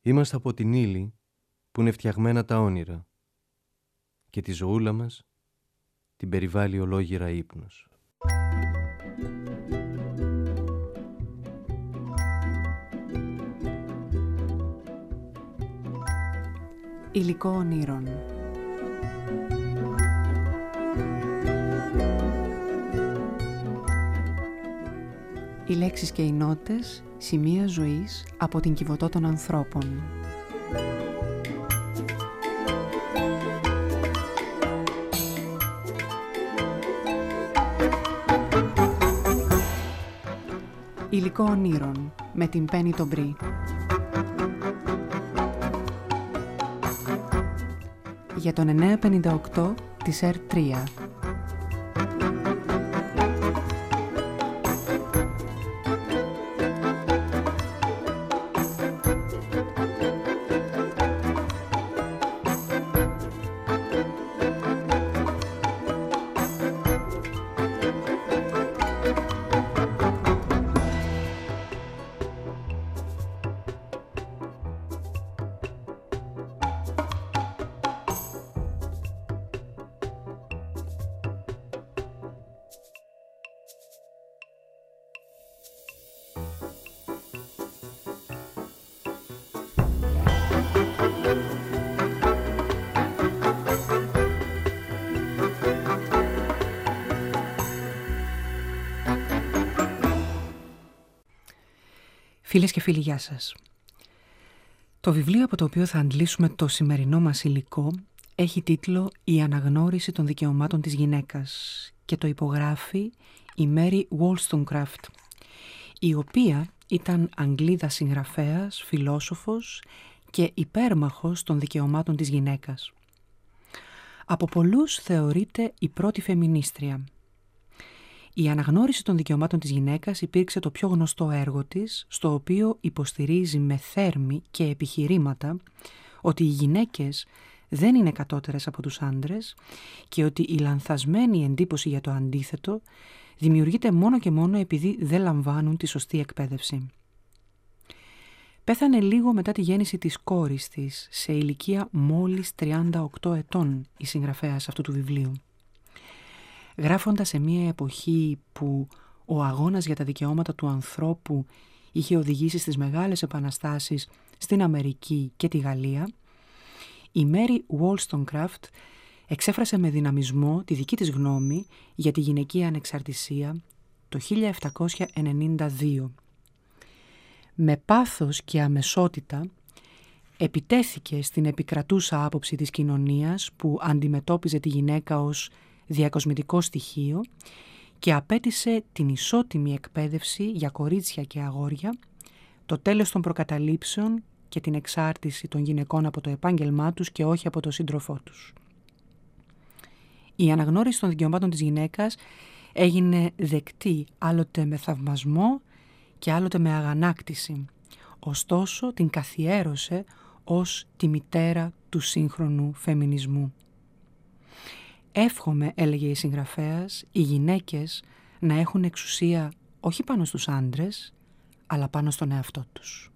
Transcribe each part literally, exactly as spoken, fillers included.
Είμαστε από την ύλη που είναι φτιαγμένα τα όνειρα και τη ζωούλα μας την περιβάλλει ολόγυρα ύπνος. Υλικό ονείρων. Οι λέξεις και οι νότες, σημεία ζωής από την Κιβωτό των ανθρώπων. Υλικό ονείρων με την Πέννη τον Μπρι. Για τον εννιακόσια πενήντα οκτώ της Ερ τρία. Φίλες και φίλοι, γεια σας. Το βιβλίο από το οποίο θα αντλήσουμε το σημερινό μας υλικό έχει τίτλο «Η αναγνώριση των δικαιωμάτων της γυναίκας» και το υπογράφει η Mary Wollstonecraft, η οποία ήταν Αγγλίδα συγγραφέας, φιλόσοφος και υπέρμαχος των δικαιωμάτων της γυναίκας. Από πολλούς θεωρείται η πρώτη φεμινίστρια. Η αναγνώριση των δικαιωμάτων της γυναίκας υπήρξε το πιο γνωστό έργο της, στο οποίο υποστηρίζει με θέρμη και επιχειρήματα ότι οι γυναίκες δεν είναι κατώτερες από τους άντρες και ότι η λανθασμένη εντύπωση για το αντίθετο δημιουργείται μόνο και μόνο επειδή δεν λαμβάνουν τη σωστή εκπαίδευση. Πέθανε λίγο μετά τη γέννηση της κόρης της, σε ηλικία μόλις τριάντα οκτώ ετών, η συγγραφέας αυτού του βιβλίου. Γράφοντας σε μια εποχή που ο αγώνας για τα δικαιώματα του ανθρώπου είχε οδηγήσει στις μεγάλες επαναστάσεις στην Αμερική και τη Γαλλία, η Mary Wollstonecraft εξέφρασε με δυναμισμό τη δική της γνώμη για τη γυναικεία ανεξαρτησία το χίλια επτακόσια ενενήντα δύο. Με πάθος και αμεσότητα επιτέθηκε στην επικρατούσα άποψη της κοινωνίας που αντιμετώπιζε τη γυναίκα ως διακοσμητικό στοιχείο και απέτησε την ισότιμη εκπαίδευση για κορίτσια και αγόρια, το τέλος των προκαταλήψεων και την εξάρτηση των γυναικών από το επάγγελμά τους και όχι από το σύντροφό τους. Η αναγνώριση των δικαιωμάτων της γυναίκας έγινε δεκτή άλλοτε με θαυμασμό και άλλοτε με αγανάκτηση. Ωστόσο την καθιέρωσε ως τη μητέρα του σύγχρονου φεμινισμού. «Εύχομαι», έλεγε η συγγραφέας, «οι γυναίκες να έχουν εξουσία όχι πάνω στους άντρες, αλλά πάνω στον εαυτό τους».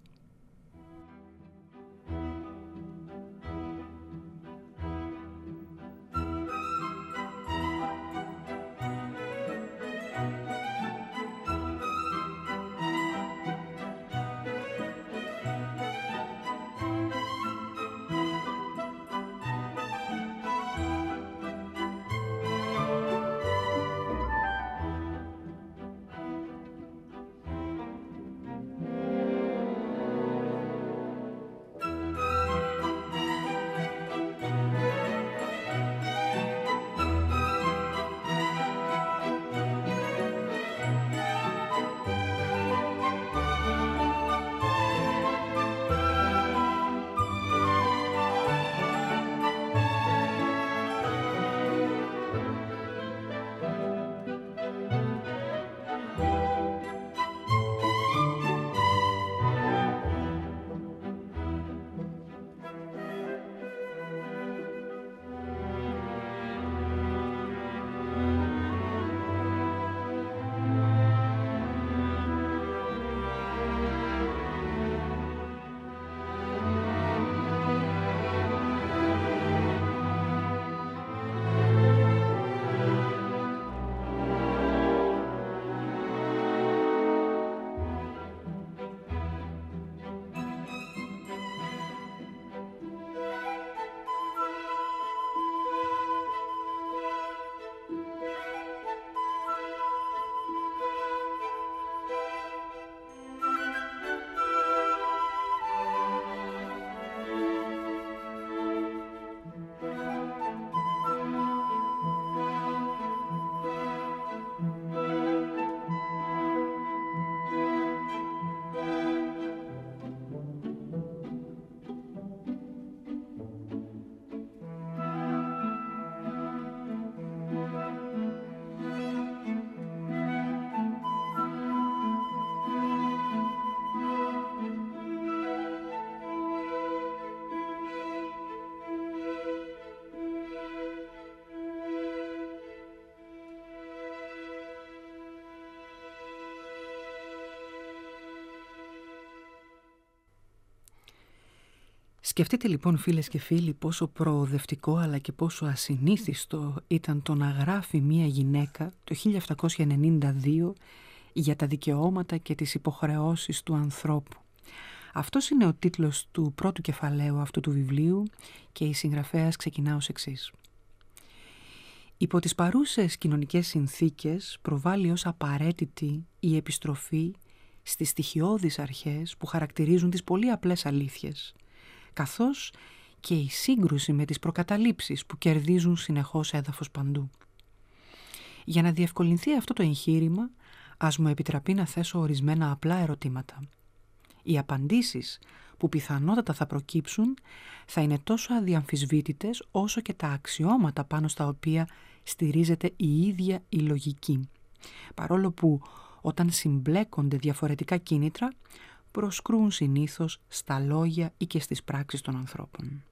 Σκεφτείτε λοιπόν φίλες και φίλοι πόσο προοδευτικό αλλά και πόσο ασυνήθιστο ήταν το να γράφει μία γυναίκα το χίλια επτακόσια ενενήντα δύο για τα δικαιώματα και τις υποχρεώσεις του ανθρώπου. Αυτός είναι ο τίτλος του πρώτου κεφαλαίου αυτού του βιβλίου και η συγγραφέας ξεκινά ως εξής. Υπό τις παρούσες κοινωνικές συνθήκες προβάλλει ως απαραίτητη η επιστροφή στις στοιχειώδεις αρχές που χαρακτηρίζουν τις πολύ απλές αλήθειες, καθώς και η σύγκρουση με τις προκαταλήψεις που κερδίζουν συνεχώς έδαφος παντού. Για να διευκολυνθεί αυτό το εγχείρημα, ας μου επιτραπεί να θέσω ορισμένα απλά ερωτήματα. Οι απαντήσεις που πιθανότατα θα προκύψουν θα είναι τόσο αδιαμφισβήτητες όσο και τα αξιώματα πάνω στα οποία στηρίζεται η ίδια η λογική, παρόλο που όταν συμπλέκονται διαφορετικά κίνητρα προσκρούν συνήθως στα λόγια ή και στις πράξεις των ανθρώπων.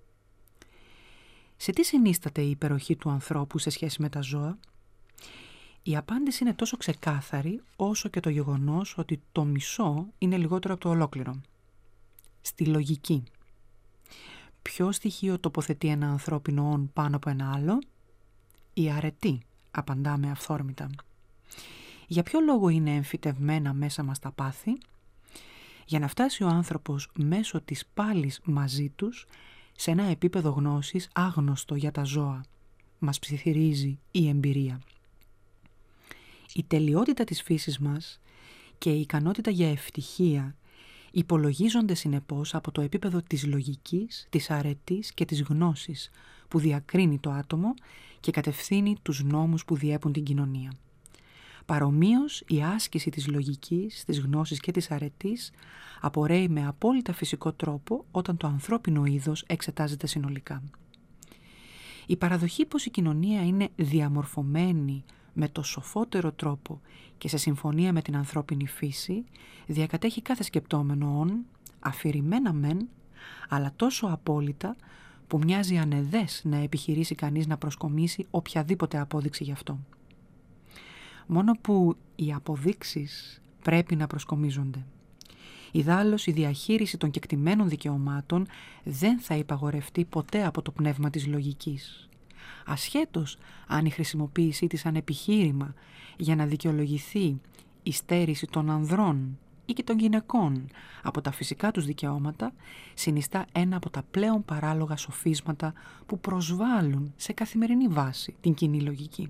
Σε τι συνίσταται η υπεροχή του ανθρώπου σε σχέση με τα ζώα? Η απάντηση είναι τόσο ξεκάθαρη όσο και το γεγονός ότι το μισό είναι λιγότερο από το ολόκληρο. Στη λογική. Ποιο στοιχείο τοποθετεί ένα ανθρώπινο όν πάνω από ένα άλλο? Η αρετή, απαντάμε αυθόρμητα. Για ποιο λόγο είναι εμφυτευμένα μέσα μας τα πάθη? Για να φτάσει ο άνθρωπος μέσω της πάλης μαζί τους σε ένα επίπεδο γνώσης άγνωστο για τα ζώα. Μας ψιθυρίζει η εμπειρία. Η τελειότητα της φύσης μας και η ικανότητα για ευτυχία υπολογίζονται συνεπώς από το επίπεδο της λογικής, της αρετής και της γνώσης που διακρίνει το άτομο και κατευθύνει τους νόμους που διέπουν την κοινωνία. Παρομοίως, η άσκηση της λογικής, της γνώσης και της αρετής απορρέει με απόλυτα φυσικό τρόπο όταν το ανθρώπινο είδος εξετάζεται συνολικά. Η παραδοχή πως η κοινωνία είναι διαμορφωμένη με το σοφότερο τρόπο και σε συμφωνία με την ανθρώπινη φύση διακατέχει κάθε σκεπτόμενο όν, αφηρημένα μεν, αλλά τόσο απόλυτα που μοιάζει ανεδές να επιχειρήσει κανείς να προσκομίσει οποιαδήποτε απόδειξη γι' αυτό. Μόνο που οι αποδείξεις πρέπει να προσκομίζονται. Ιδάλλως η διαχείριση των κεκτημένων δικαιωμάτων δεν θα υπαγορευτεί ποτέ από το πνεύμα της λογικής. Ασχέτως αν η χρησιμοποίησή της σαν επιχείρημα για να δικαιολογηθεί η στέρηση των ανδρών ή και των γυναικών από τα φυσικά τους δικαιώματα συνιστά ένα από τα πλέον παράλογα σοφίσματα που προσβάλλουν σε καθημερινή βάση την κοινή λογική.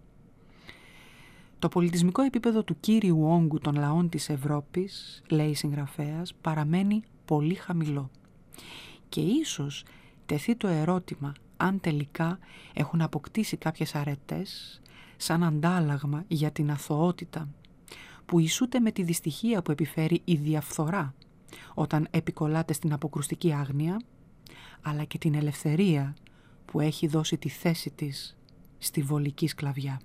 Το πολιτισμικό επίπεδο του κύριου όγκου των λαών της Ευρώπης, λέει η συγγραφέας, παραμένει πολύ χαμηλό. Και ίσως τεθεί το ερώτημα αν τελικά έχουν αποκτήσει κάποιες αρετές σαν αντάλλαγμα για την αθωότητα που ισούται με τη δυστυχία που επιφέρει η διαφθορά όταν επικολλάται στην αποκρουστική άγνοια, αλλά και την ελευθερία που έχει δώσει τη θέση της στη βολική σκλαβιά.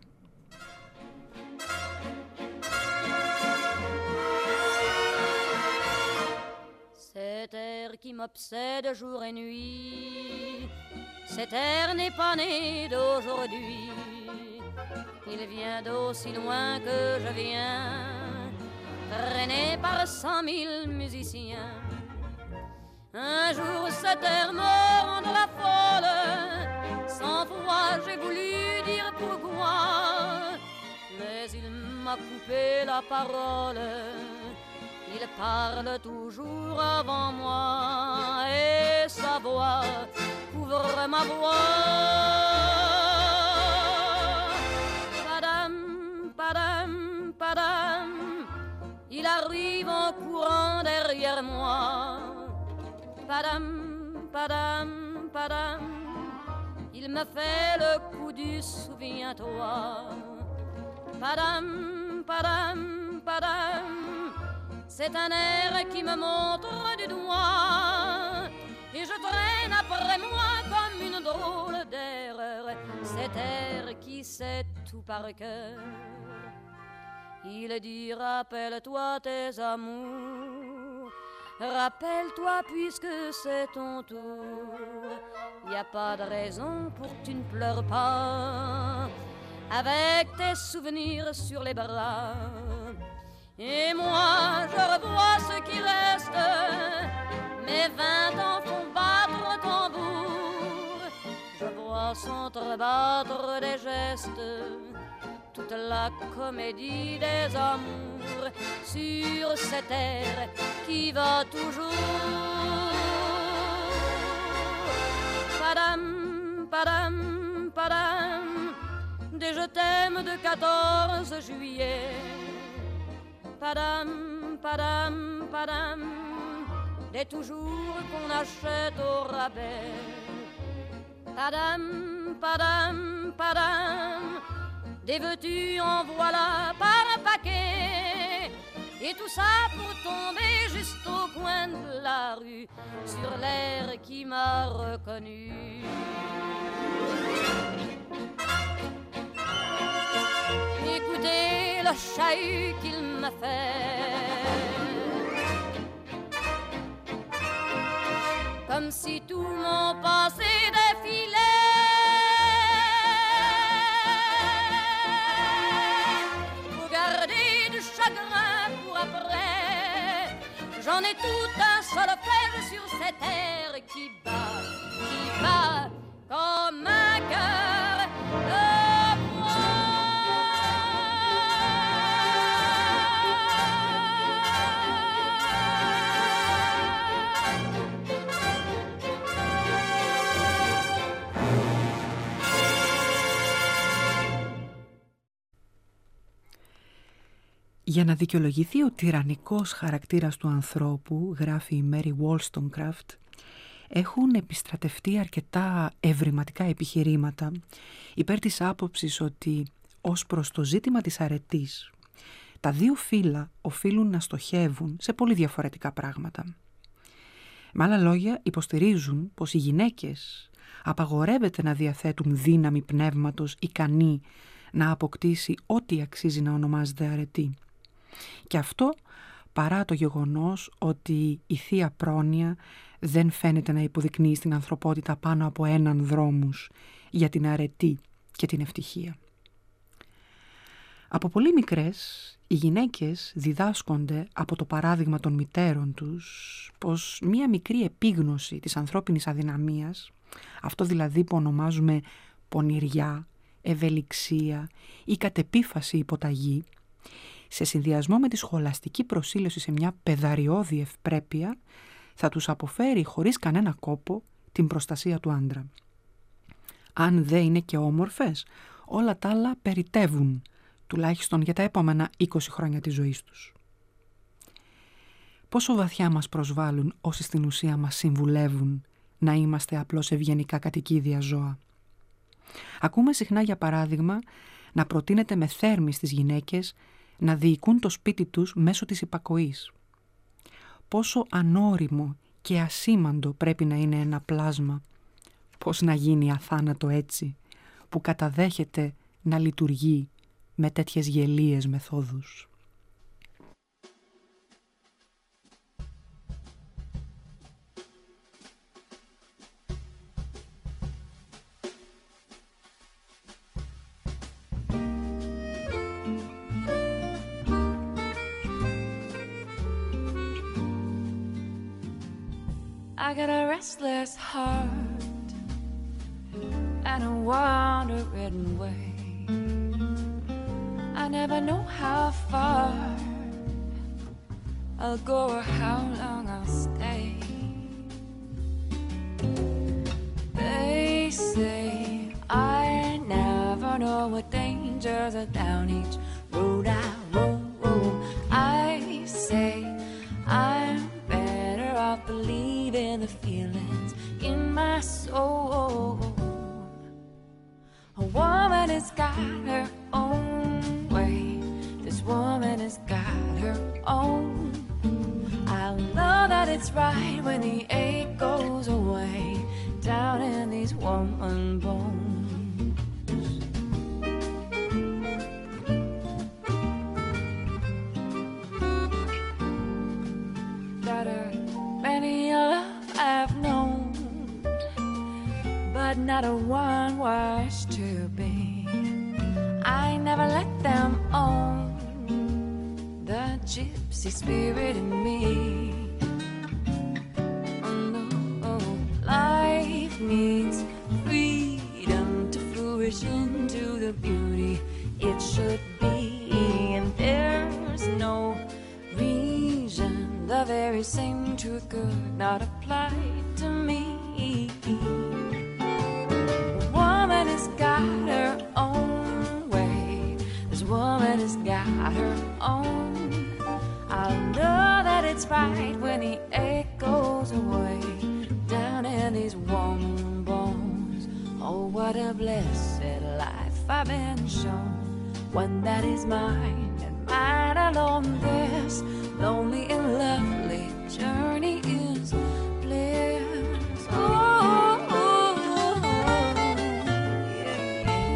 Cet air qui m'obsède jour et nuit, cet air n'est pas né d'aujourd'hui. Il vient d'aussi loin que je viens, traîné par cent mille musiciens. Un jour cet air me rendra folle, cent fois j'ai voulu dire pourquoi, mais il m'a coupé la parole. Il parle toujours avant moi et sa voix couvre ma voix. Padam, padam, padam, il arrive en courant derrière moi. Padam, padam, padam, il me fait le coup du souviens-toi. Padam, padam, padam, c'est un air qui me montre du doigt et je traîne après moi comme une drôle d'erreur cet air qui sait tout par cœur. Il dit rappelle-toi tes amours, rappelle-toi puisque c'est ton tour. Y a pas de raison pour que tu ne pleures pas avec tes souvenirs sur les bras. Et moi, je revois ce qui reste. Mes vingt ans font s'entrebattre des gestes, toute la comédie des amours sur cette terre qui va toujours. Padam, padam, padam, des je t'aime de quatorze juillet. Padam, padam, padam, des toujours qu'on achète au rabais. Padam, padam, padam, des veux-tu en voilà par un paquet. Et tout ça pour tomber juste au coin de la rue, sur l'air qui m'a reconnu. Écoutez le chahut qu'il m'a fait, comme si tout mon passé défilait. Faut garder du chagrin pour après, j'en ai tout un solfège sur cette terre qui bat, qui bat comme un cœur de Για να δικαιολογηθεί ο τυραννικός χαρακτήρας του ανθρώπου, γράφει η Mary Wollstonecraft, έχουν επιστρατευτεί αρκετά ευρηματικά επιχειρήματα υπέρ της άποψης ότι ως προς το ζήτημα της αρετής, τα δύο φύλλα οφείλουν να στοχεύουν σε πολύ διαφορετικά πράγματα. Με άλλα λόγια, υποστηρίζουν πως οι γυναίκες απαγορεύεται να διαθέτουν δύναμη πνεύματος ικανή να αποκτήσει ό,τι αξίζει να ονομάζεται αρετή. Και αυτό παρά το γεγονός ότι η θεία πρόνοια δεν φαίνεται να υποδεικνύει στην ανθρωπότητα πάνω από έναν δρόμους για την αρετή και την ευτυχία. Από πολύ μικρές, οι γυναίκες διδάσκονται από το παράδειγμα των μητέρων τους πως μία μικρή επίγνωση της ανθρώπινης αδυναμίας, αυτό δηλαδή που ονομάζουμε πονηριά, ευελιξία ή κατ' επίφαση υποταγή, σε συνδυασμό με τη σχολαστική προσήλωση σε μια παιδαριώδη ευπρέπεια, θα τους αποφέρει χωρίς κανένα κόπο την προστασία του άντρα. Αν δεν είναι και όμορφες, όλα τα άλλα περιτεύουν, τουλάχιστον για τα επόμενα είκοσι χρόνια της ζωής τους. Πόσο βαθιά μας προσβάλλουν όσοι στην ουσία μας συμβουλεύουν να είμαστε απλώς ευγενικά κατοικίδια ζώα. Ακούμε συχνά, για παράδειγμα, να προτείνεται με θέρμη στις γυναίκες να διοικούν το σπίτι τους μέσω της υπακοής. Πόσο ανώριμο και ασήμαντο πρέπει να είναι ένα πλάσμα, πώς να γίνει αθάνατο έτσι, που καταδέχεται να λειτουργεί με τέτοιες γελίες μεθόδους. I got a restless heart and a wandering way. I never know how far I'll go or how long I'll stay. They say I never know what dangers are down each road I roam. I say I'm better off believing the feelings in my soul. A woman has got her own way. This woman has got her own. I'll know that it's right when the ache goes away down in these woman bones. Got her many a love I've known, but not a one was to be. I never let them own the gypsy spirit in me. Oh no, life needs freedom should be, and there's no reason the very same truth could not apply to me. The woman has got her own way. This woman has got her own. I'll know that it's right when the ache goes away down in these warm bones. Oh, what a blessed life I've been shown, one that is mine and mine alone. This lonely and lovely journey is bliss. Oh, oh, oh, yeah, yeah.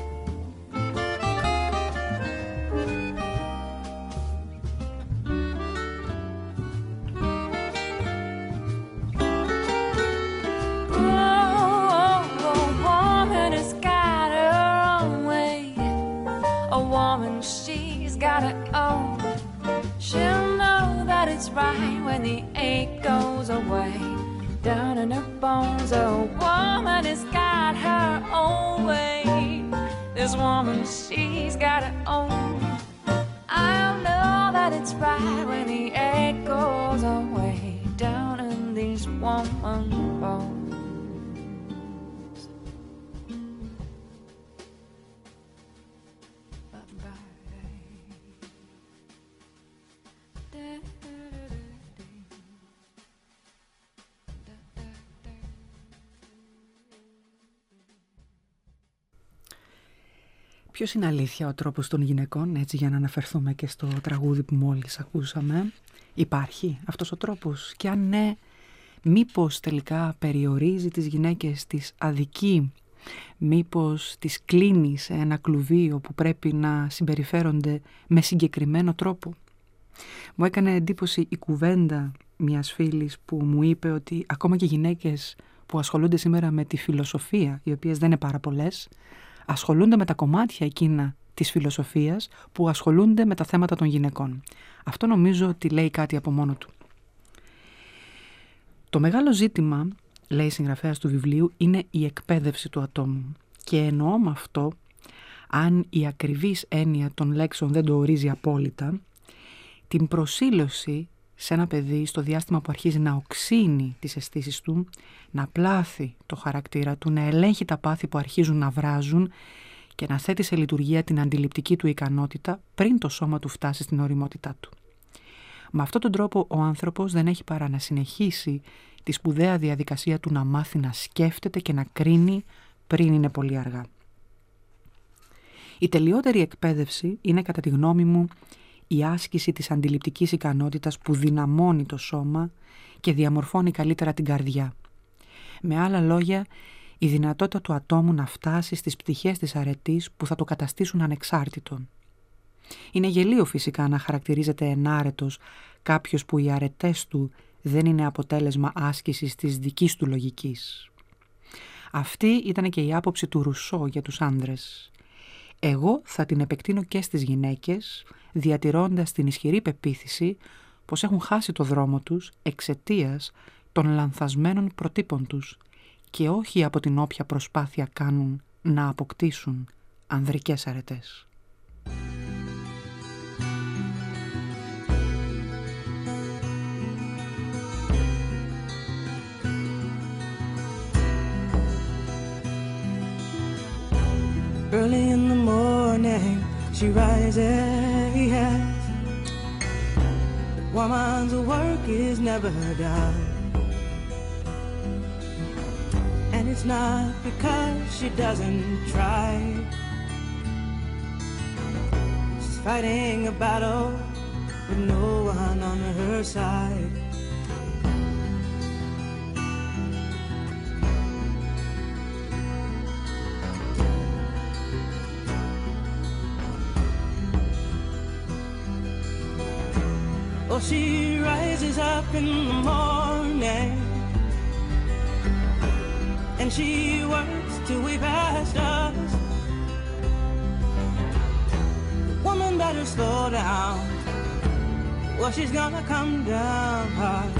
Oh, a woman has got her own way. A woman, she's got her own. She'll know that it's right when the ache goes away down in her bones. A woman has got her own way. This woman, she's got her own. I'll know that it's right when the ache goes away down in these woman bones. Ποιος είναι αλήθεια ο τρόπος των γυναικών, έτσι για να αναφερθούμε και στο τραγούδι που μόλις ακούσαμε? Υπάρχει αυτός ο τρόπος? Και αν ναι, μήπως τελικά περιορίζει τις γυναίκες, τις αδικεί? Μήπως τις κλείνει σε ένα κλουβί όπου πρέπει να συμπεριφέρονται με συγκεκριμένο τρόπο? Μου έκανε εντύπωση η κουβέντα μιας φίλης που μου είπε ότι ακόμα και γυναίκες που ασχολούνται σήμερα με τη φιλοσοφία, οι οποίες δεν είναι πάρα πολλές, ασχολούνται με τα κομμάτια εκείνα της φιλοσοφίας που ασχολούνται με τα θέματα των γυναικών. Αυτό νομίζω ότι λέει κάτι από μόνο του. Το μεγάλο ζήτημα, λέει η συγγραφέας του βιβλίου, είναι η εκπαίδευση του ατόμου. Και εννοώ με αυτό, αν η ακριβής έννοια των λέξεων δεν το ορίζει απόλυτα, την προσήλωση σε ένα παιδί στο διάστημα που αρχίζει να οξύνει τις αισθήσεις του, να πλάθει το χαρακτήρα του, να ελέγχει τα πάθη που αρχίζουν να βράζουν και να θέτει σε λειτουργία την αντιληπτική του ικανότητα πριν το σώμα του φτάσει στην ωριμότητά του. Με αυτόν τον τρόπο ο άνθρωπος δεν έχει παρά να συνεχίσει τη σπουδαία διαδικασία του να μάθει να σκέφτεται και να κρίνει πριν είναι πολύ αργά. Η τελειότερη εκπαίδευση είναι, κατά τη γνώμη μου, η άσκηση της αντιληπτικής ικανότητας που δυναμώνει το σώμα και διαμορφώνει καλύτερα την καρδιά. Με άλλα λόγια, η δυνατότητα του ατόμου να φτάσει στις πτυχές της αρετής που θα το καταστήσουν ανεξάρτητον. Είναι γελίο φυσικά να χαρακτηρίζεται ενάρετος κάποιος που οι αρετές του δεν είναι αποτέλεσμα άσκησης της δικής του λογικής. Αυτή ήταν και η άποψη του Ρουσό για τους άνδρες. Εγώ θα την επεκτείνω και στις γυναίκες, διατηρώντας την ισχυρή πεποίθηση πως έχουν χάσει το δρόμο τους εξαιτίας των λανθασμένων προτύπων τους και όχι από την όποια προσπάθεια κάνουν να αποκτήσουν ανδρικές αρετές. Early in the morning, she rises. The woman's work is never done, and it's not because she doesn't try. She's fighting a battle with no one on her side. Well, she rises up in the morning and she works till we past us. Woman better slow down, well, she's gonna come down hard.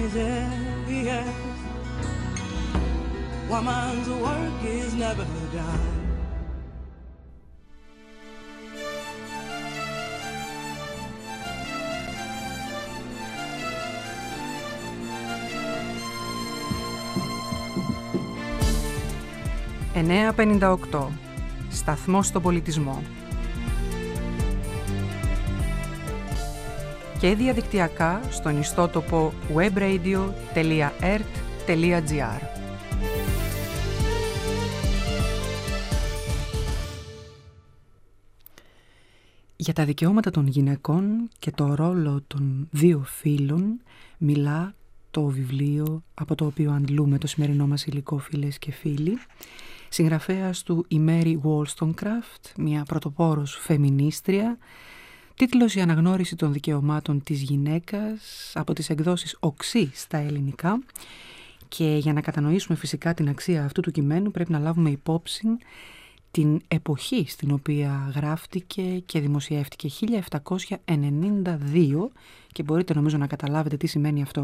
was envious. Woman's work is never done. εννιά πενήντα οκτώ. Σταθμός στον πολιτισμό. Και διαδικτυακά στον ιστότοπο webradio τελεία ert τελεία gr. Για τα δικαιώματα των γυναικών και το ρόλο των δύο φύλων μιλά το βιβλίο από το οποίο αντλούμε το σημερινό μας υλικό, φίλες και φίλοι. Συγγραφέας του η Mary Wollstonecraft, μια πρωτοπόρος φεμινίστρια. Τίτλος «Η αναγνώριση των δικαιωμάτων της γυναίκας» από τις εκδόσεις Οξύ στα ελληνικά. Και για να κατανοήσουμε φυσικά την αξία αυτού του κειμένου πρέπει να λάβουμε υπόψη την εποχή στην οποία γράφτηκε και δημοσιεύτηκε, χίλια επτακόσια ενενήντα δύο, και μπορείτε νομίζω να καταλάβετε τι σημαίνει αυτό.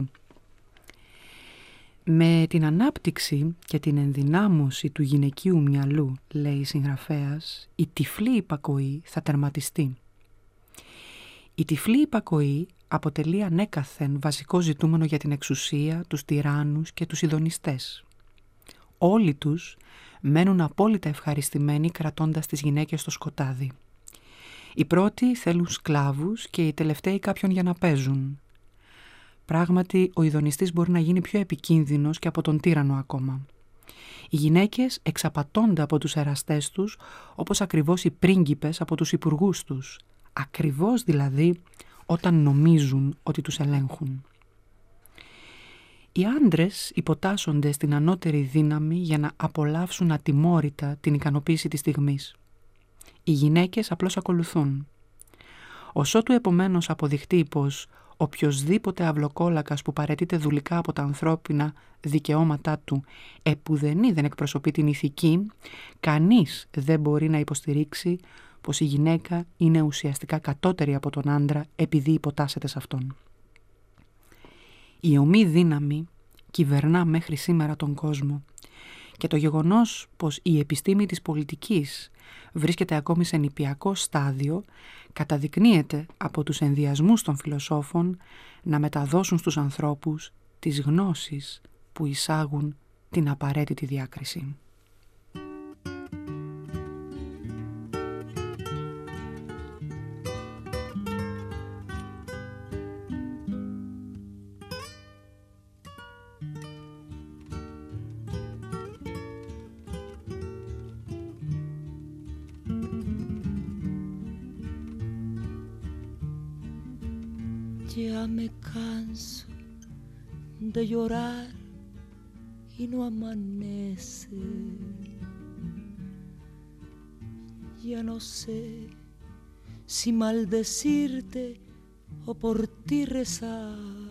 Με την ανάπτυξη και την ενδυνάμωση του γυναικείου μυαλού, λέει η συγγραφέας, η τυφλή υπακοή θα τερματιστεί. Η τυφλή υπακοή αποτελεί ανέκαθεν βασικό ζητούμενο για την εξουσία, τους τυράννους και τους ειδονιστές. Όλοι τους μένουν απόλυτα ευχαριστημένοι κρατώντας τις γυναίκες στο σκοτάδι. Οι πρώτοι θέλουν σκλάβους και οι τελευταίοι κάποιον για να παίζουν. Πράγματι, ο ειδονιστής μπορεί να γίνει πιο επικίνδυνος και από τον τύραννο ακόμα. Οι γυναίκες εξαπατώνται από τους εραστές τους, όπως ακριβώς οι πρίγκιπες από τους υπουργούς τους. Ακριβώς δηλαδή όταν νομίζουν ότι τους ελέγχουν. Οι άντρες υποτάσσονται στην ανώτερη δύναμη για να απολαύσουν ατιμόρυτα την ικανοποίηση της στιγμής. Οι γυναίκες απλώς ακολουθούν. Ωσότου επομένως αποδειχτεί πως οποιοσδήποτε αυλοκόλακας που παραιτείται δουλικά από τα ανθρώπινα δικαιώματά του επουδενή δεν εκπροσωπεί την ηθική, κανείς δεν μπορεί να υποστηρίξει πως η γυναίκα είναι ουσιαστικά κατώτερη από τον άντρα επειδή υποτάσσεται σε αυτόν. Η ομή δύναμη κυβερνά μέχρι σήμερα τον κόσμο και το γεγονός πως η επιστήμη της πολιτικής βρίσκεται ακόμη σε νηπιακό στάδιο καταδεικνύεται από τους ενδιασμούς των φιλοσόφων να μεταδώσουν στους ανθρώπους τις γνώσεις που εισάγουν την απαραίτητη διάκριση. Ya me canso de llorar y no amanece. Ya no sé si maldecirte o por ti rezar.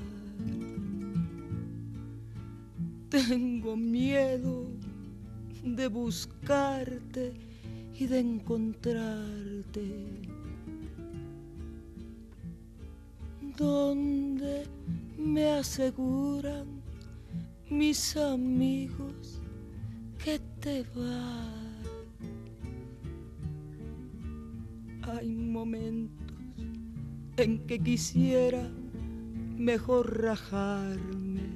Tengo miedo de buscarte y de encontrarte. Donde me aseguran mis amigos que te vas. Hay momentos en que quisiera mejor rajarme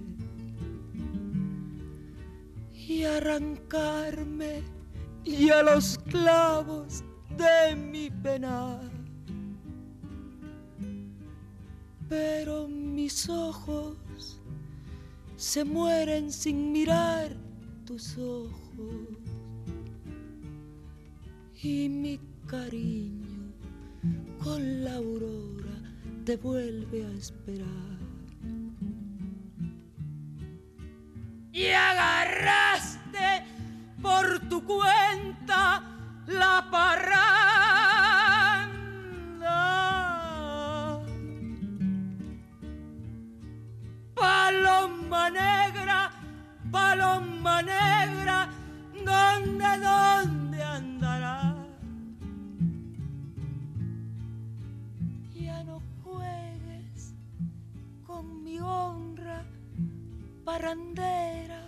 y arrancarme ya los clavos de mi penar. Pero mis ojos se mueren sin mirar tus ojos y mi cariño con la aurora te vuelve a esperar. Y agarraste por tu cuenta la parranda. Paloma negra, paloma negra, ¿dónde, dónde andarás? Ya no juegues con mi honra parrandera.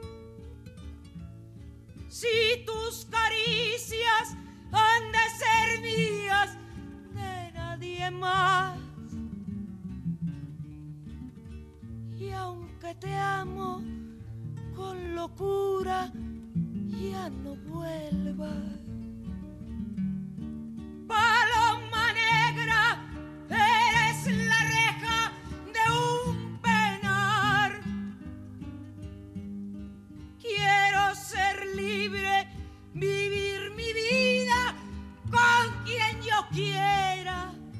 Si tus caricias han de ser mías, de nadie más. Y aunque te amo con locura, ya no vuelvas. Paloma negra, eres la reja de un penar. Quiero ser libre, vivir mi vida con quien yo quiera.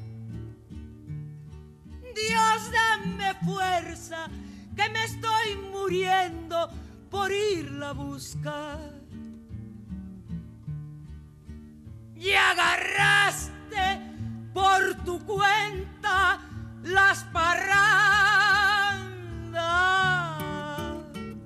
Dios, dame fuerza, que me estoy muriendo por irla a buscar. Y agarraste por tu cuenta las parrandas.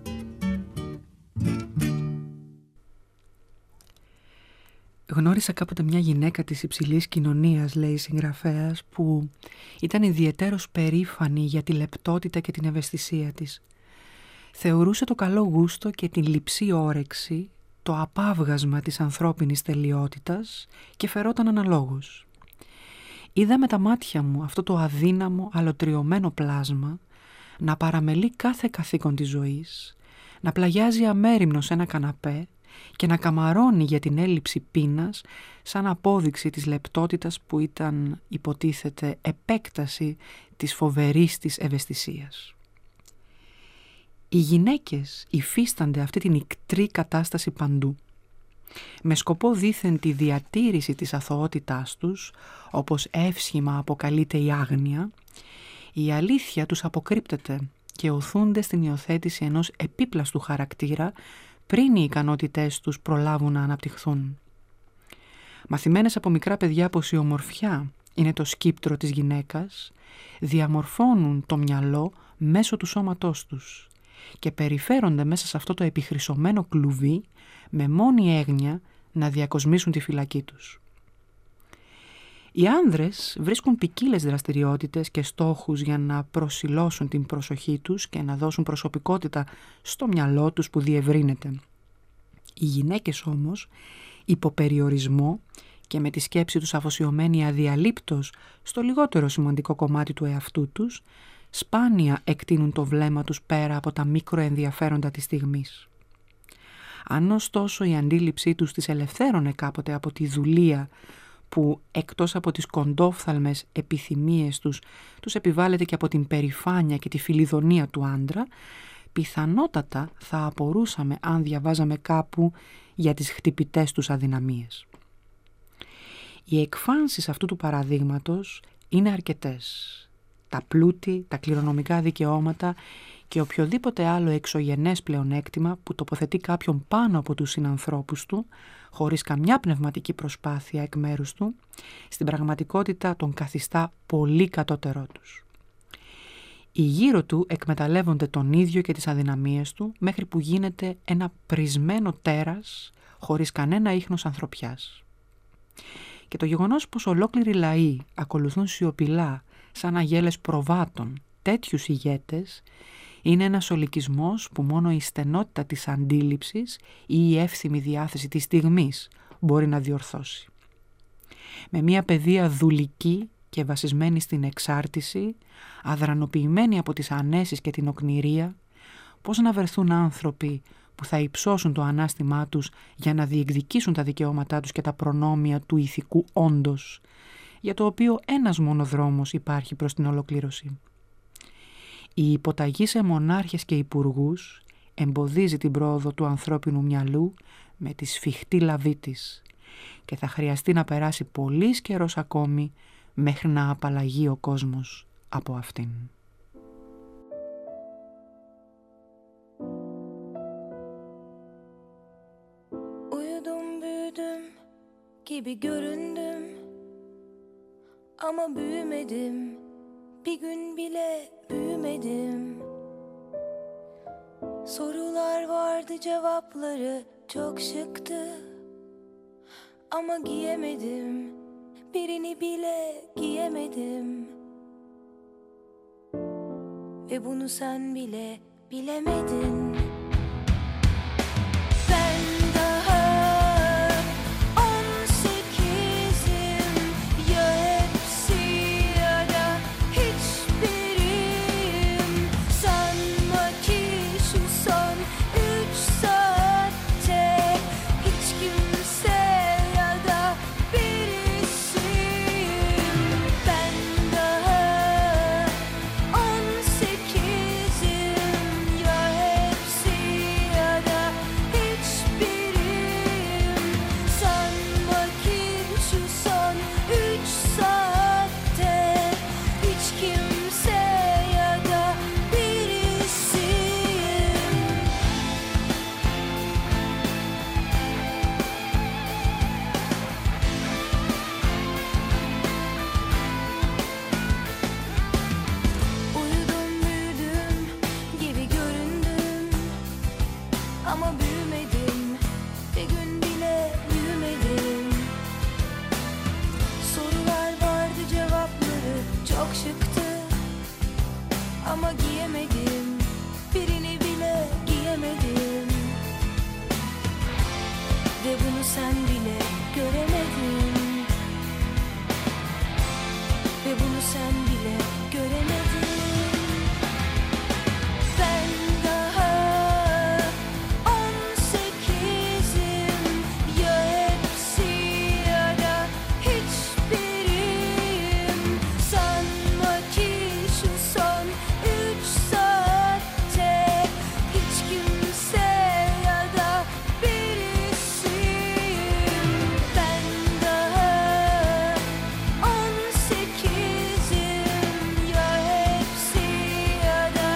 Γνώρισα κάποτε μια γυναίκα της υψηλής κοινωνίας, λέει η συγγραφέας, που ήταν ιδιαιτέρως περήφανη για τη λεπτότητα και την ευαισθησία της. Θεωρούσε το καλό γούστο και την λειψή όρεξη το απάβγασμα της ανθρώπινης τελειότητας και φερόταν αναλόγως. Είδα με τα μάτια μου αυτό το αδύναμο, αλωτριωμένο πλάσμα να παραμελεί κάθε καθήκον της ζωής, να πλαγιάζει αμέριμνο σε ένα καναπέ και να καμαρώνει για την έλλειψη πείνας σαν απόδειξη της λεπτότητας που ήταν, υποτίθεται, επέκταση της φοβερής της ευαισθησίας. Οι γυναίκες υφίστανται αυτή την ικτρή κατάσταση παντού, με σκοπό δήθεν τη διατήρηση της αθωότητάς τους, όπως εύσχημα αποκαλείται η άγνοια. Η αλήθεια τους αποκρύπτεται και οθούνται στην υιοθέτηση ενός επίπλαστου χαρακτήρα πριν οι ικανότητές τους προλάβουν να αναπτυχθούν. Μαθημένες από μικρά παιδιά πως η ομορφιά είναι το σκύπτρο της γυναίκας, διαμορφώνουν το μυαλό μέσω του σώματός τους και περιφέρονται μέσα σε αυτό το επιχρυσωμένο κλουβί με μόνη έγνοια να διακοσμήσουν τη φυλακή τους. Οι άνδρες βρίσκουν ποικίλες δραστηριότητες και στόχους για να προσιλώσουν την προσοχή τους και να δώσουν προσωπικότητα στο μυαλό τους που διευρύνεται. Οι γυναίκες όμως, υπό περιορισμό και με τη σκέψη τους αφοσιωμένη αδιαλείπτως στο λιγότερο σημαντικό κομμάτι του εαυτού τους, σπάνια εκτείνουν το βλέμμα τους πέρα από τα μικροενδιαφέροντα της στιγμής. Αν ωστόσο η αντίληψή τους τις ελευθέρωνε κάποτε από τη δουλεία που εκτός από τις κοντόφθαλμες επιθυμίες τους, τους επιβάλλεται και από την περηφάνεια και τη φιλιδονία του άντρα, πιθανότατα θα απορούσαμε αν διαβάζαμε κάπου για τις χτυπητές τους αδυναμίες. Οι εκφάνσεις αυτού του παραδείγματος είναι αρκετές. Τα πλούτη, τα κληρονομικά δικαιώματα και οποιοδήποτε άλλο εξωγενές πλεονέκτημα που τοποθετεί κάποιον πάνω από τους συνανθρώπους του, χωρίς καμιά πνευματική προσπάθεια εκ μέρους του, στην πραγματικότητα τον καθιστά πολύ κατώτερό τους. Οι γύρω του εκμεταλλεύονται τον ίδιο και τις αδυναμίες του, μέχρι που γίνεται ένα πρισμένο τέρας, χωρίς κανένα ίχνος ανθρωπιάς. Και το γεγονός πως ολόκληροι λαοί ακολουθούν σιωπηλά, σαν αγέλες προβάτων, τέτοιους ηγέτες, είναι ένας ολικισμός που μόνο η στενότητα της αντίληψης ή η εύθυμη διάθεση της στιγμής μπορεί να διορθώσει. Με μια παιδεία δουλική και βασισμένη στην εξάρτηση, αδρανοποιημένη από τις ανέσεις και την οκνηρία, πώς να βρεθούν άνθρωποι που θα υψώσουν το ανάστημά τους για να διεκδικήσουν τα δικαιώματά τους και τα προνόμια του ηθικού όντος, για το οποίο ένας μόνο δρόμος υπάρχει προς την ολοκλήρωση. Η υποταγή σε μονάρχες και υπουργούς εμποδίζει την πρόοδο του ανθρώπινου μυαλού με τη σφιχτή λαβή της και θα χρειαστεί να περάσει πολύς καιρός ακόμη μέχρι να απαλλαγεί ο κόσμος από αυτήν. Uyudum büyüdüm gibi göründüm ama büyümedim, bir gün bile büyümedim. Sorular vardı, cevapları çok şıktı ama giyemedim, birini bile giyemedim. Ve bunu sen bile bilemedin. Ben daha on sekizim, ya hepsi ya da hiçbirim. Sanma ki şu son üç saatte hiç kimse ya da birisiyim. Ben daha on sekizim, ya hepsi ya da hiçbirim. Sanma ki şu son üç saatte hiç kimse ya da birisiyim. Uyudum büyüdüm gibi göründüm ama büyümedim, bir gün bile büyümedim. Sorular vardı, cevapları çok şıktı ama giyemedim, birini bile giyemedim. Ve bunu sen bile göremedin. Ve bunu sen bile göremedin. Ben daha on sekizim, ya hepsi ya da hiçbirim. Sanma ki şu son üç saatte hiç kimse ya da birisiyim. Ben daha on sekizim, ya hepsi ya da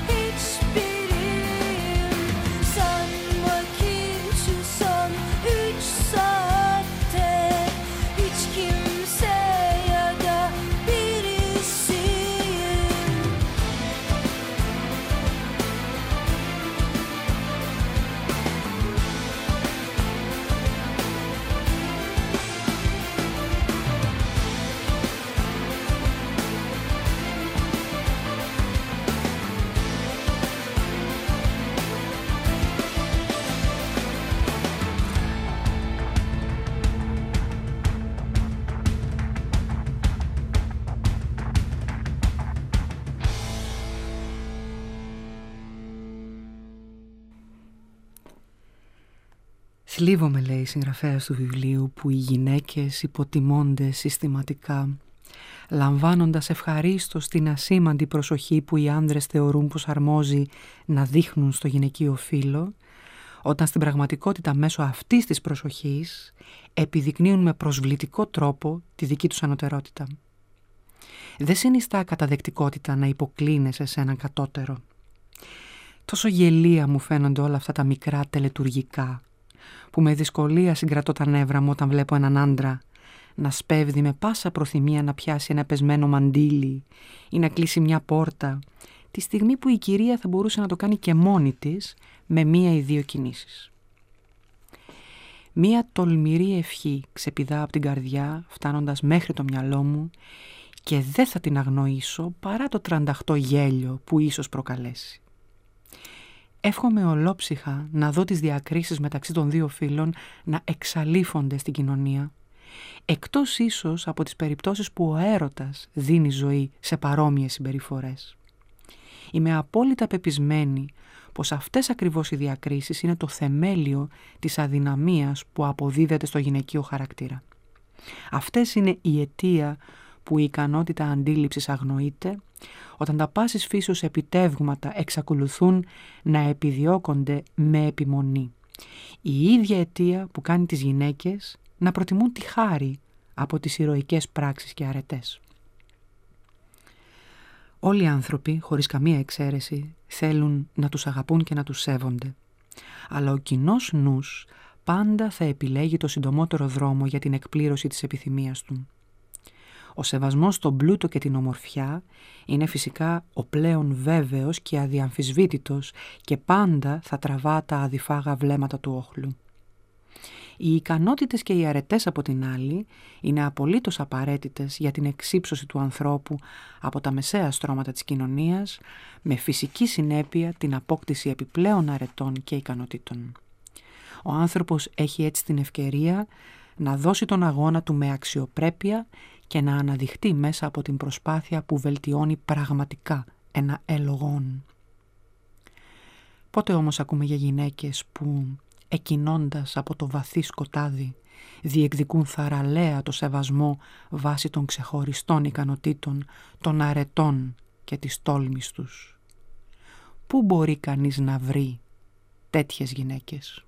hiçbirim. Sanma ki şu son üç saatte hiç kimse ya da birisiyim. Θλίβομαι, λέει η συγγραφέας του βιβλίου, που οι γυναίκες υποτιμώνται συστηματικά, λαμβάνοντας ευχαρίστως την ασήμαντη προσοχή που οι άνδρες θεωρούν πως αρμόζει να δείχνουν στο γυναικείο φύλο, όταν στην πραγματικότητα μέσω αυτής της προσοχής επιδεικνύουν με προσβλητικό τρόπο τη δική τους ανωτερότητα. Δεν συνιστά καταδεκτικότητα να υποκλίνεσαι σε έναν κατώτερο. Τόσο γελία μου φαίνονται όλα αυτά τα μικρά τελετουργικά, που με δυσκολία συγκρατώ τα νεύρα μου όταν βλέπω έναν άντρα να σπέβδει με πάσα προθυμία να πιάσει ένα πεσμένο μαντίλι ή να κλείσει μια πόρτα, τη στιγμή που η κυρία θα μπορούσε να το κάνει και μόνη της με μία ή δύο κινήσεις. Μία τολμηρή ευχή ξεπηδά από την καρδιά, φτάνοντας μέχρι το μυαλό μου, και δεν θα την αγνοήσω παρά το τρανταχτό γέλιο που ίσως προκαλέσει. Εύχομαι ολόψυχα να δω τις διακρίσεις μεταξύ των δύο φύλων να εξαλείφονται στην κοινωνία, εκτός ίσως από τις περιπτώσεις που ο έρωτας δίνει ζωή σε παρόμοιες συμπεριφορές. Είμαι απόλυτα πεπισμένη πως αυτές ακριβώς οι διακρίσεις είναι το θεμέλιο της αδυναμίας που αποδίδεται στο γυναικείο χαρακτήρα. Αυτές είναι η αιτία που η ικανότητα αντίληψης αγνοείται, όταν τα πάσης φύσεως επιτεύγματα εξακολουθούν να επιδιώκονται με επιμονή. Η ίδια αιτία που κάνει τις γυναίκες να προτιμούν τη χάρη από τις ηρωικές πράξεις και αρετές. Όλοι οι άνθρωποι, χωρίς καμία εξαίρεση, θέλουν να τους αγαπούν και να τους σέβονται. Αλλά ο κοινός νους πάντα θα επιλέγει το συντομότερο δρόμο για την εκπλήρωση της επιθυμίας του. Ο σεβασμός στον πλούτο και την ομορφιά είναι φυσικά ο πλέον βέβαιος και αδιαμφισβήτητος και πάντα θα τραβά τα αδιφάγα βλέμματα του όχλου. Οι ικανότητες και οι αρετές από την άλλη είναι απολύτως απαραίτητες για την εξύψωση του ανθρώπου από τα μεσαία στρώματα της κοινωνίας, με φυσική συνέπεια την απόκτηση επιπλέον αρετών και ικανοτήτων. Ο άνθρωπος έχει έτσι την ευκαιρία να δώσει τον αγώνα του με αξιοπρέπεια και να αναδειχτεί μέσα από την προσπάθεια που βελτιώνει πραγματικά ένα έλογον. Πότε όμως ακούμε για γυναίκες που, εκκινώντας από το βαθύ σκοτάδι, διεκδικούν θαραλέα το σεβασμό βάσει των ξεχωριστών ικανοτήτων, των αρετών και της τόλμης τους? Πού μπορεί κανείς να βρει τέτοιες γυναίκες?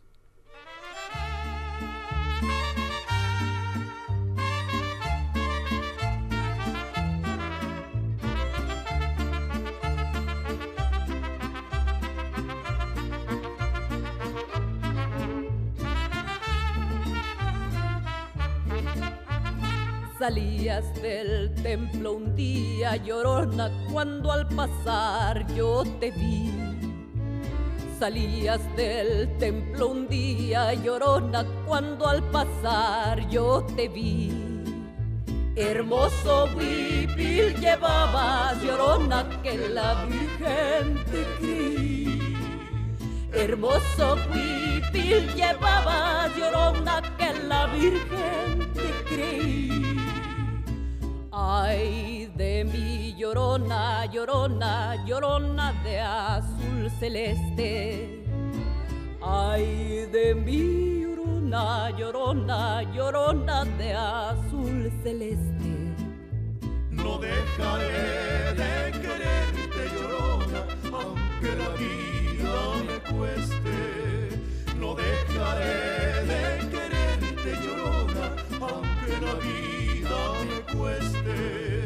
Salías del templo un día llorona cuando al pasar yo te vi. Salías del templo un día llorona cuando al pasar yo te vi. Hermoso huipil llevabas llorona que la Virgen te creí. Hermoso huipil llevabas llorona que la Virgen te creí. Ay de mi llorona, llorona, llorona de azul celeste. Ay de mi llorona, llorona, llorona de azul celeste. No dejaré de quererte, llorona, aunque la vida me cueste. No dejaré de quererte, llorona, aunque la vida me cueste.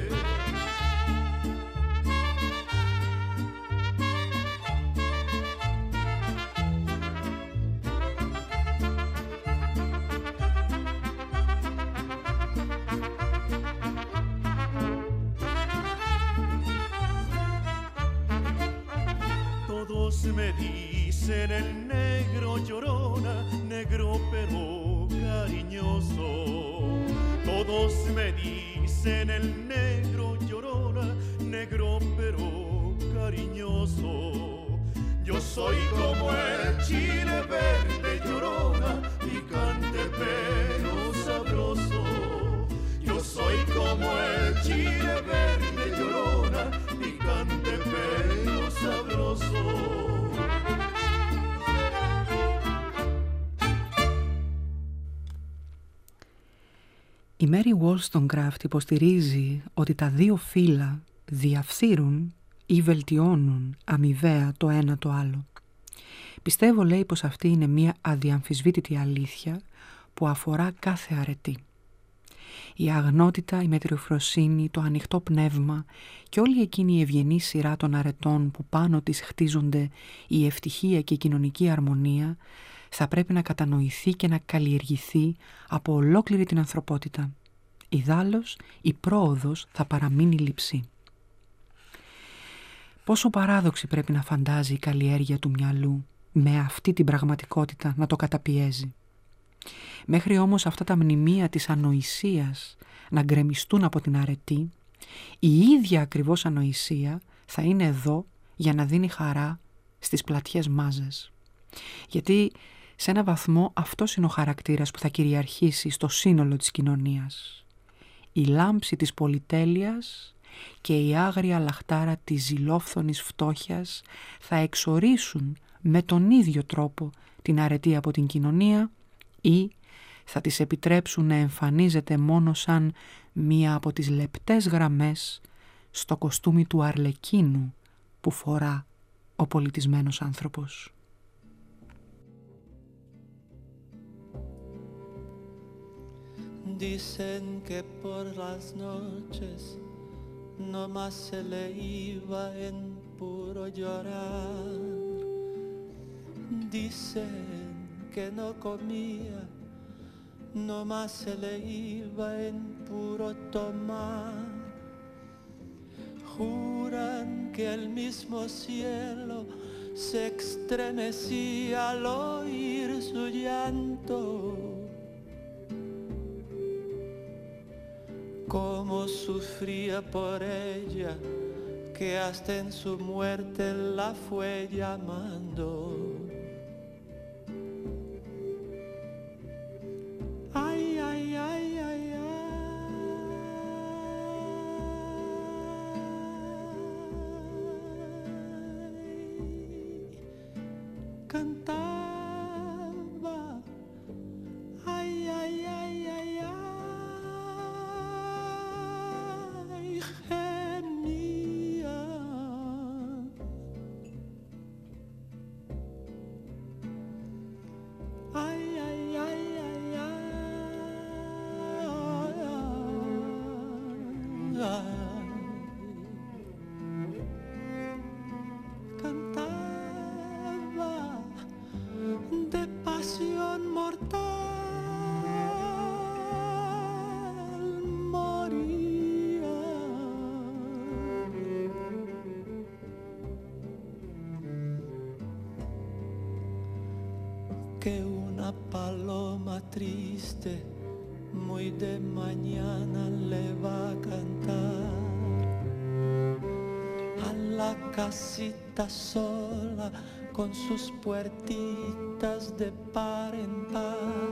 Todos me dicen el negro, llorona, negro pero cariñoso. Todos me dicen el negro, llorona, negro pero cariñoso. Yo soy como el chile verde, llorona, picante pero sabroso. Yo soy como el chile verde, llorona, picante pero sabroso. Η Μέρι Wollstonecraft υποστηρίζει ότι τα δύο φύλλα διαφθείρουν ή βελτιώνουν αμοιβαία το ένα το άλλο. Πιστεύω, λέει, πως αυτή είναι μία αδιαμφισβήτητη αλήθεια που αφορά κάθε αρετή. Η αγνότητα, η μετριοφροσύνη, το ανοιχτό πνεύμα και όλη εκείνη η ευγενή σειρά των αρετών που πάνω της χτίζονται η ευτυχία και η κοινωνική αρμονία θα πρέπει να κατανοηθεί και να καλλιεργηθεί από ολόκληρη την ανθρωπότητα. Ιδάλλως η πρόοδος θα παραμείνει λειψή. Πόσο παράδοξη πρέπει να φαντάζει η καλλιέργεια του μυαλού με αυτή την πραγματικότητα να το καταπιέζει. Μέχρι όμως αυτά τα μνημεία της ανοησίας να γκρεμιστούν από την αρετή, η ίδια ακριβώς ανοησία θα είναι εδώ για να δίνει χαρά στις πλατιές μάζες. Γιατί σε ένα βαθμό αυτός είναι ο χαρακτήρας που θα κυριαρχήσει στο σύνολο της κοινωνίας. Η λάμψη της πολυτέλειας και η άγρια λαχτάρα της ζηλόφθονης φτώχειας θα εξορίσουν με τον ίδιο τρόπο την αρετή από την κοινωνία ή θα της επιτρέψουν να εμφανίζεται μόνο σαν μία από τις λεπτές γραμμές στο κοστούμι του αρλεκίνου που φορά ο πολιτισμένος άνθρωπος. Dicen que por las noches no más se le iba en puro llorar. Dicen que no comía, no más se le iba en puro tomar. Juran que el mismo cielo se estremecía al oír su llanto. cómo sufría por ella, que hasta en su muerte la fue llamando. Ay, ay, ay, ay, ay. Cantaba, ay, ay, ay, ay, ay, gemía. Ay, ay, ay, ay, ay, ay. Cantaba de pasión mortal, moría. Que una paloma triste muy de mañana le va a cantar a la casita sola con sus puertitas de par en par.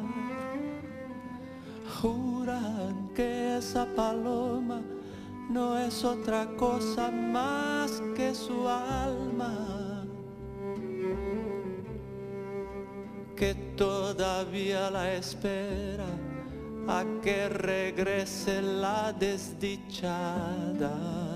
Juran que esa paloma no es otra cosa más que su alma, que todavía la espera a que regrese la desdichada.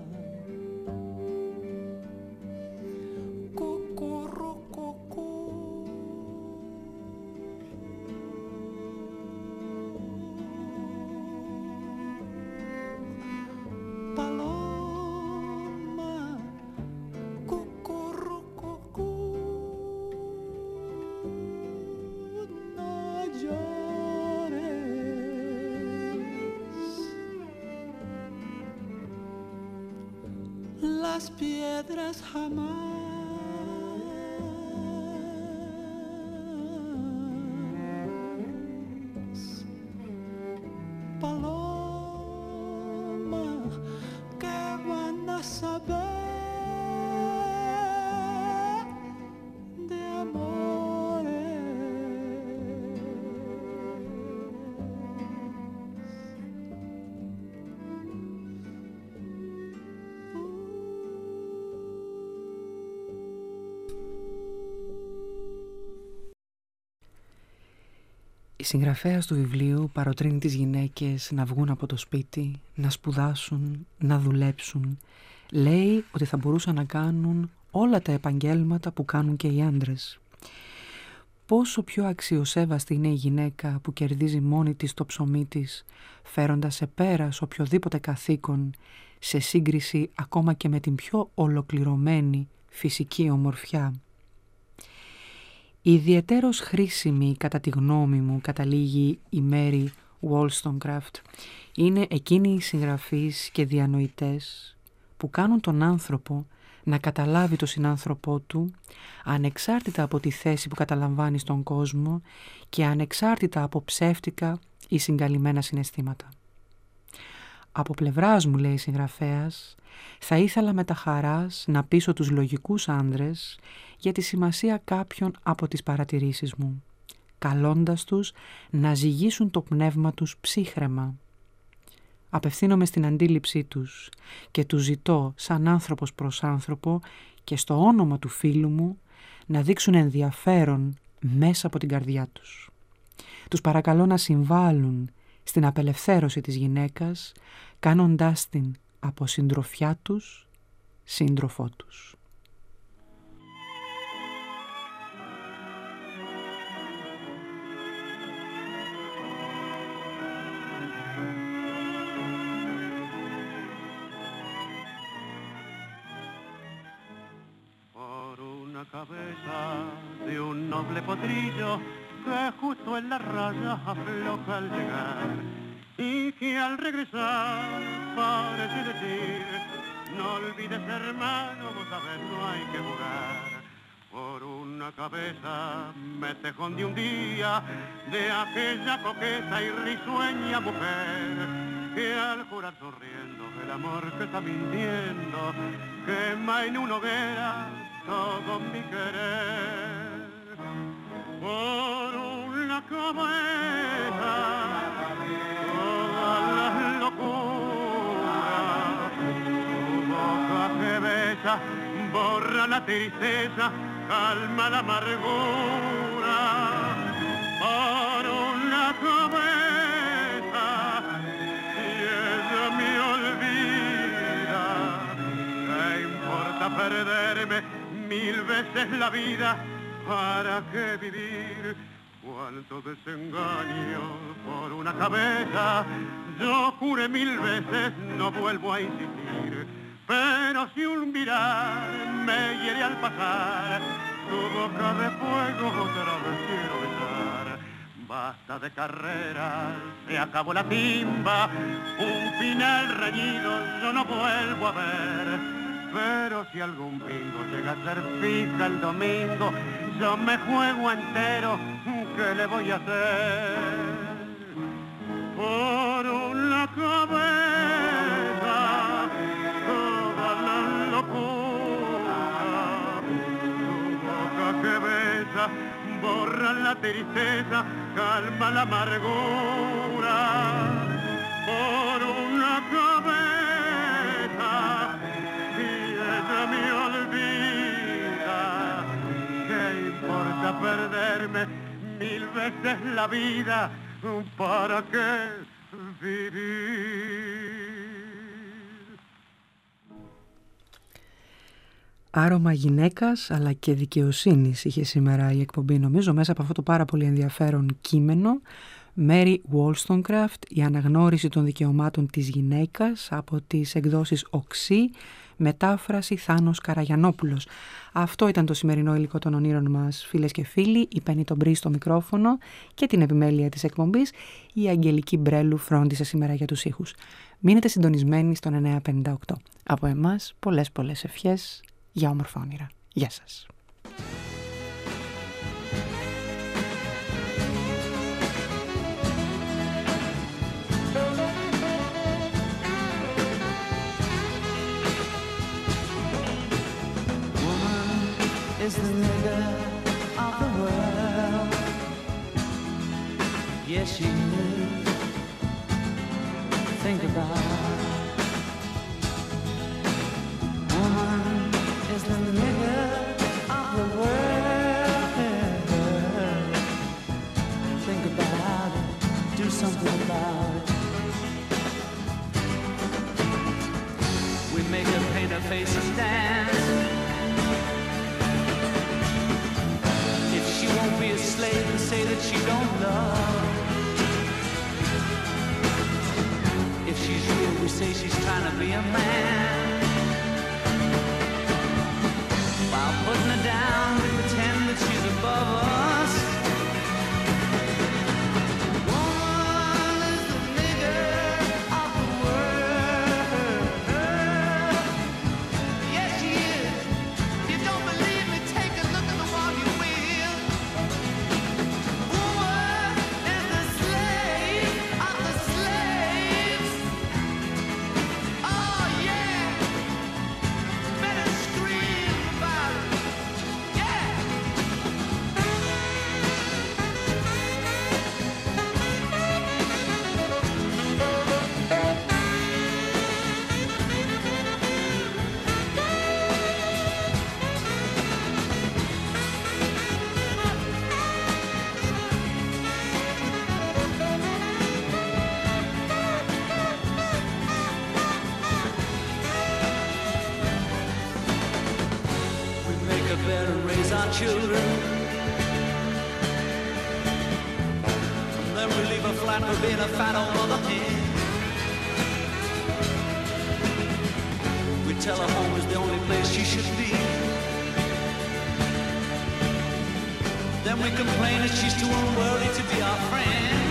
Las piedras jamás, paloma, ¿qué van a saber de amores? Η συγγραφέας του βιβλίου παροτρύνει τις γυναίκες να βγουν από το σπίτι, να σπουδάσουν, να δουλέψουν. Λέει ότι θα μπορούσαν να κάνουν όλα τα επαγγέλματα που κάνουν και οι άντρες. Πόσο πιο αξιοσέβαστη είναι η γυναίκα που κερδίζει μόνη της το ψωμί της, φέροντας σε πέρας οποιοδήποτε καθήκον, σε σύγκριση ακόμα και με την πιο ολοκληρωμένη φυσική ομορφιά. Ιδιαιτέρως χρήσιμη, κατά τη γνώμη μου, καταλήγει η Mary Wollstonecraft, είναι εκείνοι οι συγγραφείς και διανοητές που κάνουν τον άνθρωπο να καταλάβει τον συνάνθρωπό του, ανεξάρτητα από τη θέση που καταλαμβάνει στον κόσμο και ανεξάρτητα από ψεύτικα ή συγκαλυμμένα συναισθήματα. Από πλευράς μου, λέει η συγγραφέας, θα ήθελα με τα χαράς να πείσω τους λογικούς άντρες για τη σημασία κάποιων από τις παρατηρήσεις μου, καλώντας τους να ζυγίσουν το πνεύμα τους ψύχραιμα. Απευθύνομαι στην αντίληψή τους και τους ζητώ σαν άνθρωπος προς άνθρωπο και στο όνομα του φίλου μου να δείξουν ενδιαφέρον μέσα από την καρδιά τους. Τους παρακαλώ να συμβάλλουν στην απελευθέρωση της γυναίκας, κάνοντάς την από συντροφιά τους σύντροφό τους. Cabeza de un noble potrillo que justo en la raya afloja al llegar y que al regresar parece decir: no olvides, hermano, vos sabés, no hay que jugar. Por una cabeza me tejonde un día de aquella coqueta y risueña mujer que al jurar sonriendo el amor que está mintiendo quema en una hoguera todo mi querer. Por una cabeza todas las locuras, tu boca que besa borra la tristeza, calma la amargura. Por una cabeza, si ella me olvida, ¿qué importa perderme mil veces la vida? ¿Para qué vivir? Cuánto desengaño por una cabeza. Yo juré mil veces, no vuelvo a insistir. Pero si un mirar me hiere al pasar, tu boca de fuego otra vez quiero besar. Basta de carreras, se acabó la timba, un final reñido yo no vuelvo a ver. Pero si algún bingo llega a ser fija el domingo, yo me juego entero, ¿qué le voy a hacer? Por una cabeza, toda la locura, tu boca que besa, borra la tristeza, calma la amargura. Por una cabeza, ella me olvida, ¿qué importa perderme mil veces la vida? ¿Para qué vivir? Άρωμα γυναίκας αλλά και δικαιοσύνης είχε σήμερα η εκπομπή, νομίζω, μέσα από αυτό το πάρα πολύ ενδιαφέρον κείμενο. Mary Wollstonecraft, η αναγνώριση των δικαιωμάτων της γυναίκας, από τις εκδόσεις Οξύ, μετάφραση Θάνος Καραγιαννόπουλος. Αυτό ήταν το σημερινό υλικό των ονείρων μας, φίλες και φίλοι. Η Πέννη τον Μπρι στο μικρόφωνο και την επιμέλεια της εκπομπής. Η Αγγελική Μπρέλου φρόντισε σήμερα για τους ήχους. Μείνετε συντονισμένοι στον εννιά πενήντα οκτώ. Από εμάς πολλές πολλές ευχές για όμορφα όνειρα. Γεια σας. Is the nigger of the world. Yes, she is. Think about it. Woman is the nigger of the world. Think about it. Do something about it. We make her paint her face and dance. She won't be a slave and say that she don't love. If she's real, we say she's trying to be a man. While putting her down, we pretend that she's above us. Woman is the nigger of the world. Yes, she is. If you don't believe me, take a look at the wall, you will. Children, and then we leave her flat for being a fat old mother hen. We tell her home is the only place she should be. Then we complain that she's too unworthy to be our friend.